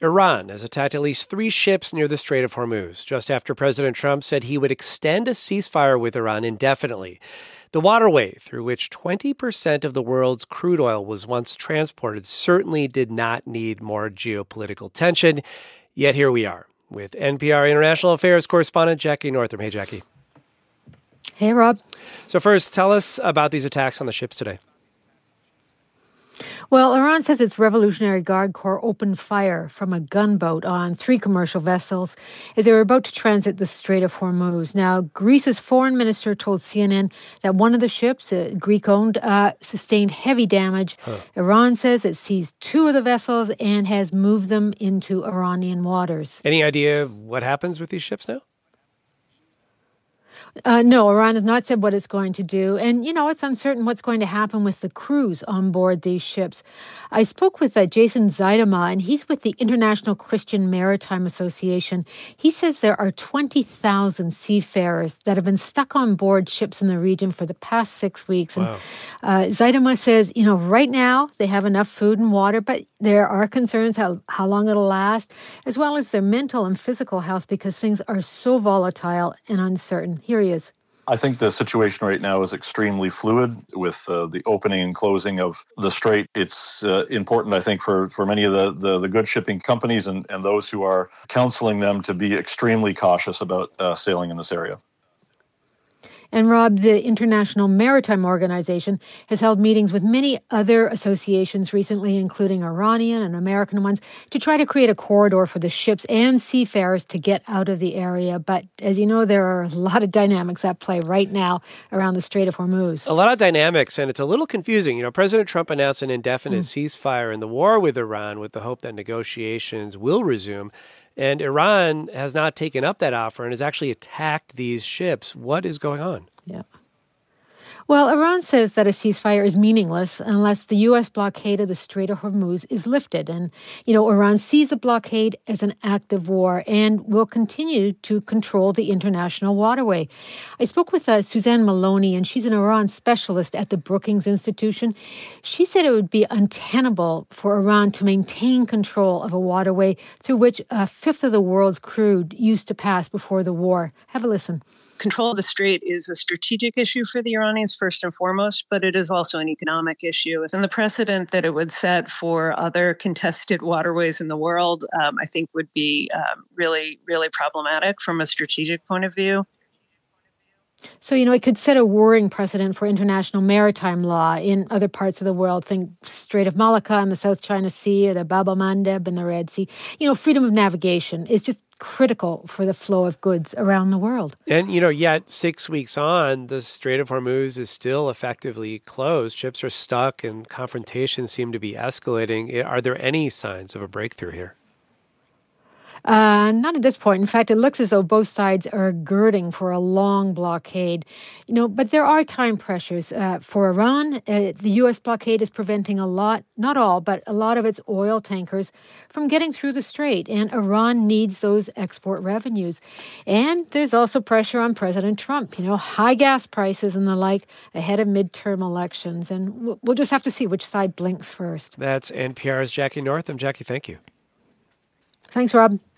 Iran has attacked at least 3 ships near the Strait of Hormuz, just after President Trump said he would extend a ceasefire with Iran indefinitely. The waterway through which 20% of the world's crude oil was once transported certainly did not need more geopolitical tension. Yet here we are with NPR International Affairs correspondent Jackie Northam. Hey, Jackie. Hey, Rob. So first, tell us about these attacks on the ships today. Well, Iran says its Revolutionary Guard Corps opened fire from a gunboat on 3 commercial vessels as they were about to transit the Strait of Hormuz. Now, Greece's foreign minister told CNN that one of the ships, Greek-owned, sustained heavy damage. Iran says it seized 2 of the vessels and has moved them into Iranian waters. Any idea what happens with these ships now? No, Iran has not said what it's going to do. And, it's uncertain what's going to happen with the crews on board these ships. I spoke with Jason Zaidama, and he's with the International Christian Maritime Association. He says there are 20,000 seafarers that have been stuck on board ships in the region for the past 6 weeks. Wow. And Zaidama says, right now they have enough food and water, but there are concerns how long it'll last, as well as their mental and physical health, because things are so volatile and uncertain. Here he is. I think the situation right now is extremely fluid with the opening and closing of the strait. It's important, I think, for many of the good shipping companies and those who are counseling them to be extremely cautious about sailing in this area. And Rob, the International Maritime Organization has held meetings with many other associations recently, including Iranian and American ones, to try to create a corridor for the ships and seafarers to get out of the area. But as you know, there are a lot of dynamics at play right now around the Strait of Hormuz. A lot of dynamics, and it's a little confusing. President Trump announced an indefinite ceasefire in the war with Iran with the hope that negotiations will resume. And Iran has not taken up that offer and has actually attacked these ships. What is going on? Yeah. Well, Iran says that a ceasefire is meaningless unless the U.S. blockade of the Strait of Hormuz is lifted. And, Iran sees the blockade as an act of war and will continue to control the international waterway. I spoke with Suzanne Maloney, and she's an Iran specialist at the Brookings Institution. She said it would be untenable for Iran to maintain control of a waterway through which a fifth of the world's crude used to pass before the war. Have a listen. Control of the strait is a strategic issue for the Iranians, first and foremost, but it is also an economic issue. And the precedent that it would set for other contested waterways in the world, I think, would be really, really problematic from a strategic point of view. So, it could set a worrying precedent for international maritime law in other parts of the world. Think Strait of Malacca in the South China Sea or the Bab el-Mandeb in the Red Sea. Freedom of navigation is just critical for the flow of goods around the world. And, yet 6 weeks on, the Strait of Hormuz is still effectively closed. Ships are stuck and confrontations seem to be escalating. Are there any signs of a breakthrough here? Not at this point. In fact, it looks as though both sides are girding for a long blockade. But there are time pressures. For Iran, the U.S. blockade is preventing a lot, not all, but a lot of its oil tankers from getting through the strait. And Iran needs those export revenues. And there's also pressure on President Trump, high gas prices and the like ahead of midterm elections. And we'll just have to see which side blinks first. That's NPR's Jackie Northam. Jackie, thank you. Thanks, Rob.